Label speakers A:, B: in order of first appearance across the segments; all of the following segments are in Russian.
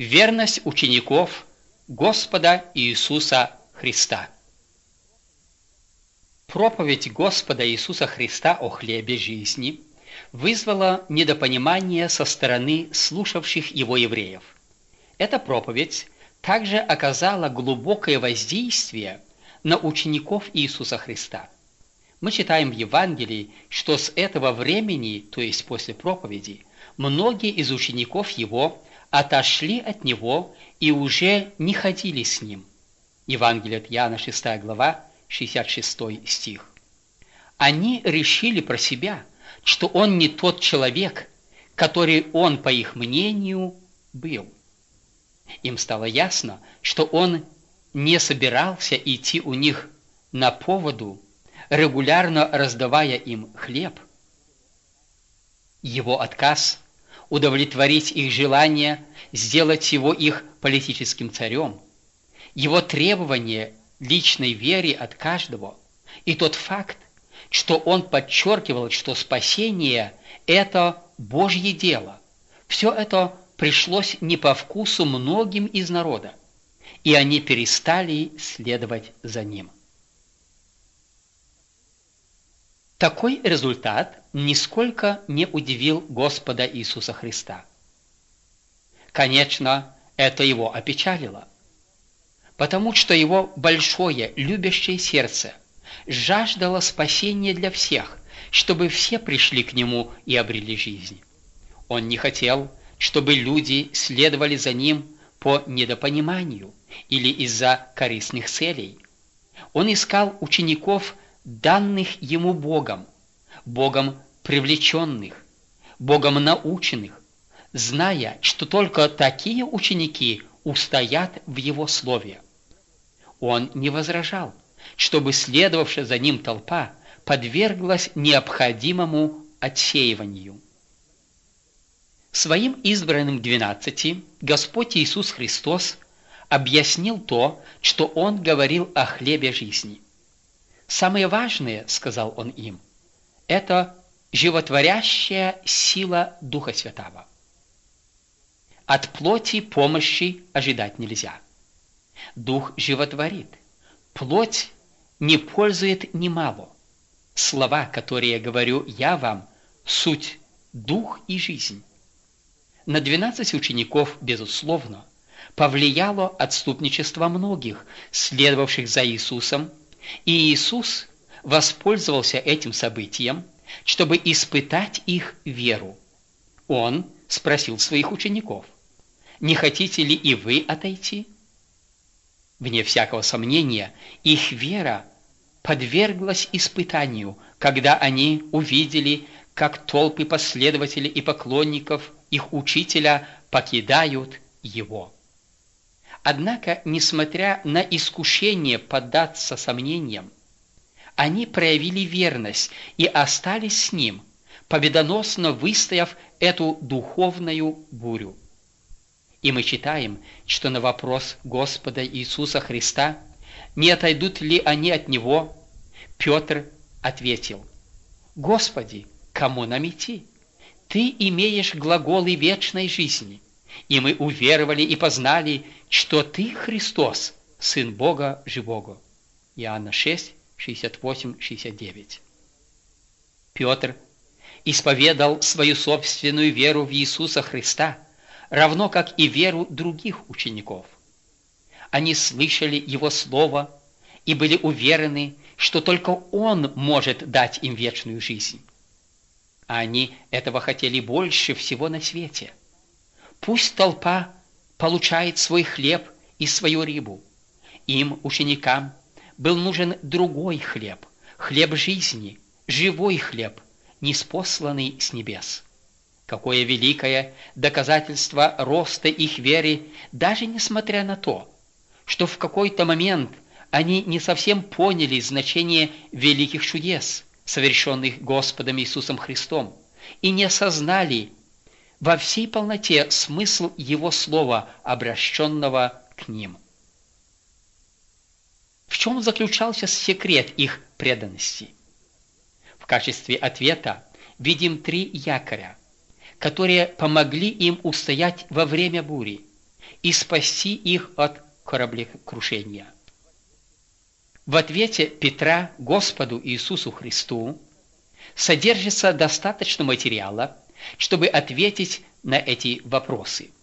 A: Верность учеников Господа Иисуса Христа. Проповедь Господа Иисуса Христа о хлебе жизни вызвала недопонимание со стороны слушавших его евреев. Эта проповедь также оказала глубокое воздействие на учеников Иисуса Христа. Мы читаем в Евангелии, что с этого времени, то есть после проповеди, многие из учеников его отошли от него и уже не ходили с ним. Евангелие от Иоанна, 6 глава, 66 стих. Они решили про себя, что он не тот человек, который он, по их мнению, был. Им стало ясно, что он не собирался идти у них на поводу, регулярно раздавая им хлеб. Его отказ удовлетворить их желание сделать его их политическим царем, его требование личной вере от каждого и тот факт, что он подчеркивал, что спасение – это Божье дело, все это пришлось не по вкусу многим из народа, и они перестали следовать за ним. Такой результат нисколько не удивил Господа Иисуса Христа. Конечно, это его опечалило, потому что его большое любящее сердце жаждало спасения для всех, чтобы все пришли к нему и обрели жизнь. Он не хотел, чтобы люди следовали за ним по недопониманию или из-за корыстных целей. Он искал учеников, данных ему Богом, Богом привлеченных, Богом наученных, зная, что только такие ученики устоят в его слове. Он не возражал, чтобы следовавшая за ним толпа подверглась необходимому отсеиванию. Своим избранным 12 Господь Иисус Христос объяснил то, что Он говорил о хлебе жизни. «Самое важное, — сказал Он им, — это животворящая сила Духа Святаго. От плоти помощи ожидать нельзя. Дух животворит, плоть не пользует немало. Слова, которые говорю я вам, суть дух и жизнь». На 12 учеников, безусловно, повлияло отступничество многих, следовавших за Иисусом, и Иисус воспользовался этим событием, чтобы испытать их веру. Он спросил своих учеников: «Не хотите ли и вы отойти?» Вне всякого сомнения, их вера подверглась испытанию, когда они увидели, как толпы последователей и поклонников их учителя покидают его. Однако, несмотря на искушение поддаться сомнениям, они проявили верность и остались с ним, победоносно выстояв эту духовную бурю. И мы читаем, что на вопрос Господа Иисуса Христа, не отойдут ли они от Него, Петр ответил: «Господи, кому нам идти? Ты имеешь глаголы вечной жизни, и мы уверовали и познали, что Ты Христос, Сын Бога Живого». Иоанна 6, 68, 69. Петр исповедал свою собственную веру в Иисуса Христа, равно как и веру других учеников. Они слышали Его Слово и были уверены, что только Он может дать им вечную жизнь. А они этого хотели больше всего на свете. Пусть толпа получает свой хлеб и свою рыбу. Им, ученикам, был нужен другой хлеб, хлеб жизни, живой хлеб, ниспосланный с небес. Какое великое доказательство роста их веры, даже несмотря на то, что в какой-то момент они не совсем поняли значение великих чудес, совершенных Господом Иисусом Христом, и не осознали во всей полноте смысл Его Слова, обращенного к ним. В чем заключался секрет их преданности? В качестве ответа видим 3 якоря, которые помогли им устоять во время бури и спасти их от кораблекрушения. В ответе Петра Господу Иисусу Христу содержится достаточно материала, чтобы ответить на эти вопросы.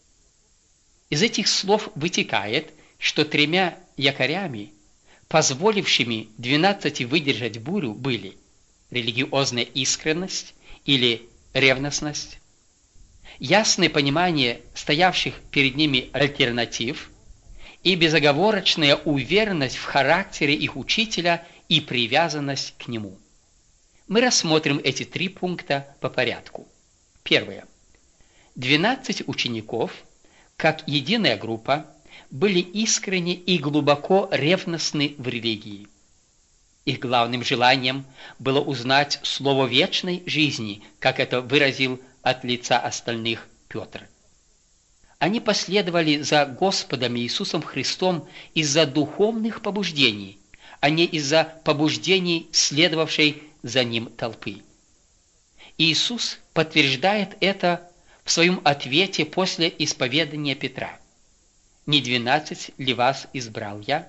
A: Из этих слов вытекает, что 3 якорями, позволившими 12 выдержать бурю, были религиозная искренность или ревностность, ясное понимание стоявших перед ними альтернатив и безоговорочная уверенность в характере их учителя и привязанность к нему. Мы рассмотрим эти 3 пункта по порядку. Первое. 12 учеников, как единая группа, были искренне и глубоко ревностны в религии. Их главным желанием было узнать слово вечной жизни, как это выразил от лица остальных Петр. Они последовали за Господом Иисусом Христом из-за духовных побуждений, а не из-за побуждений, следовавшей за ним толпы. Иисус подтверждает это в своем ответе после исповедания Петра. «Не 12 ли вас избрал я?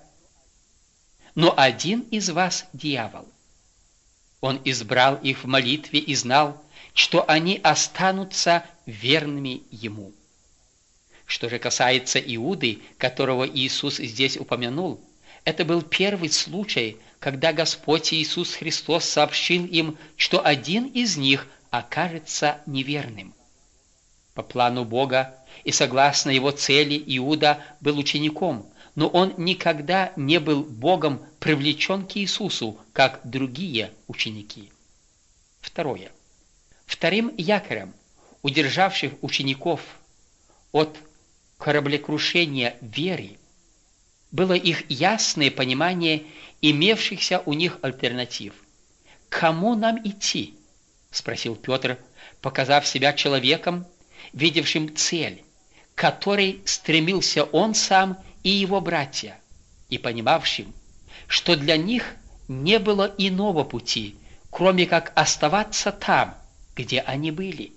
A: Но один из вас дьявол». Он избрал их в молитве и знал, что они останутся верными ему. Что же касается Иуды, которого Иисус здесь упомянул, это был первый случай, когда Господь Иисус Христос сообщил им, что один из них окажется неверным. По плану Бога и согласно его цели Иуда был учеником, но он никогда не был Богом привлечен к Иисусу, как другие ученики. Второе. Вторым якорем, удержавших учеников от кораблекрушения веры, было их ясное понимание имевшихся у них альтернатив. «К кому нам идти?» – спросил Петр, показав себя человеком, видевшим цель, к которой стремился он сам и его братья, и понимавшим, что для них не было иного пути, кроме как оставаться там, где они были.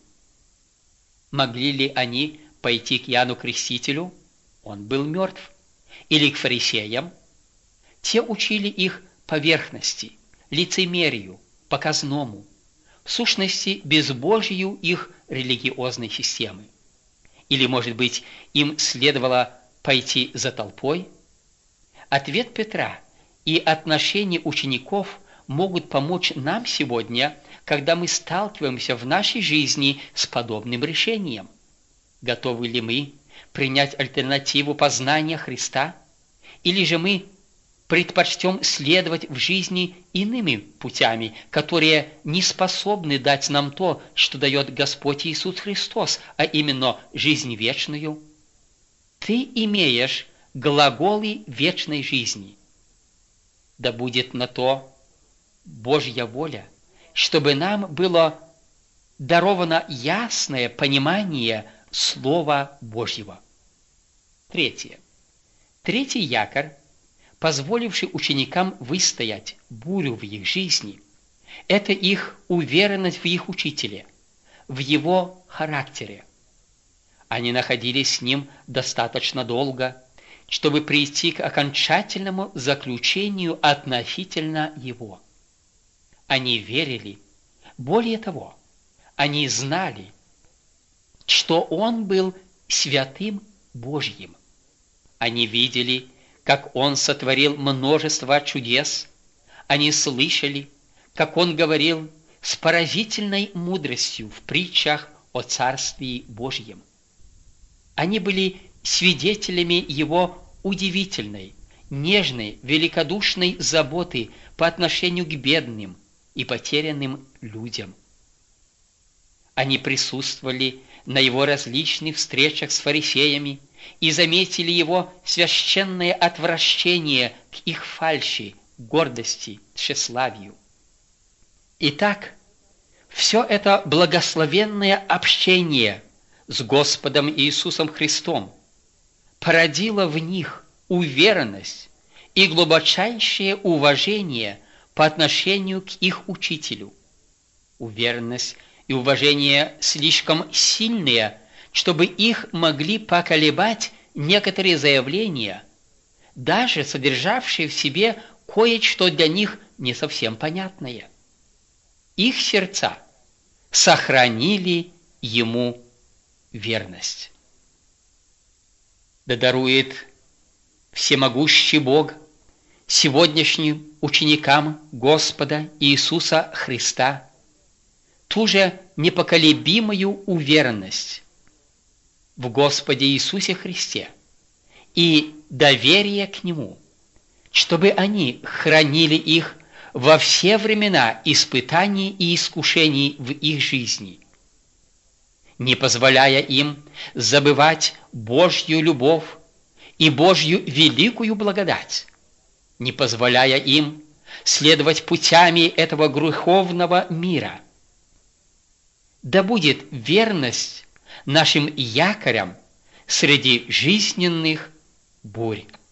A: Могли ли они пойти к Иоанну Крестителю? Он был мертв. Или к фарисеям? Те учили их поверхности, лицемерию, показному, в сущности безбожию их религиозной системы. Или, может быть, им следовало пойти за толпой? Ответ Петра и отношение учеников могут помочь нам сегодня, когда мы сталкиваемся в нашей жизни с подобным решением. Готовы ли мы принять альтернативу познания Христа? Или же мы предпочтем следовать в жизни иными путями, которые не способны дать нам то, что дает Господь Иисус Христос, а именно жизнь вечную? Ты имеешь глаголы вечной жизни. Да будет на то Божья воля, чтобы нам было даровано ясное понимание Слова Божьего. Третье. Третий якорь, позволивший ученикам выстоять бурю в их жизни, это их уверенность в их учителе, в его характере. Они находились с ним достаточно долго, чтобы прийти к окончательному заключению относительно его. Они верили, более того, они знали, что он был святым Божьим. Они видели, как он сотворил множество чудес. Они слышали, как он говорил с поразительной мудростью в притчах о Царствии Божьем. Они были свидетелями его удивительной, нежной, великодушной заботы по отношению к бедным и потерянным людям. Они присутствовали на его различных встречах с фарисеями и заметили его священное отвращение к их фальши, гордости, тщеславию. Итак, все это благословенное общение с Господом Иисусом Христом породило в них уверенность и глубочайшее уважение по отношению к их учителю. Уверенность и уважение слишком сильные, чтобы их могли поколебать некоторые заявления, даже содержавшие в себе кое-что для них не совсем понятное. Их сердца сохранили ему верность. Да дарует всемогущий Бог сегодняшним ученикам Господа Иисуса Христа ту же непоколебимую уверенность в Господе Иисусе Христе и доверие к Нему, чтобы они хранили их во все времена испытаний и искушений в их жизни, не позволяя им забывать Божью любовь и Божью великую благодать, не позволяя им следовать путями этого греховного мира. Да будет верность нашим якорям среди жизненных бурь.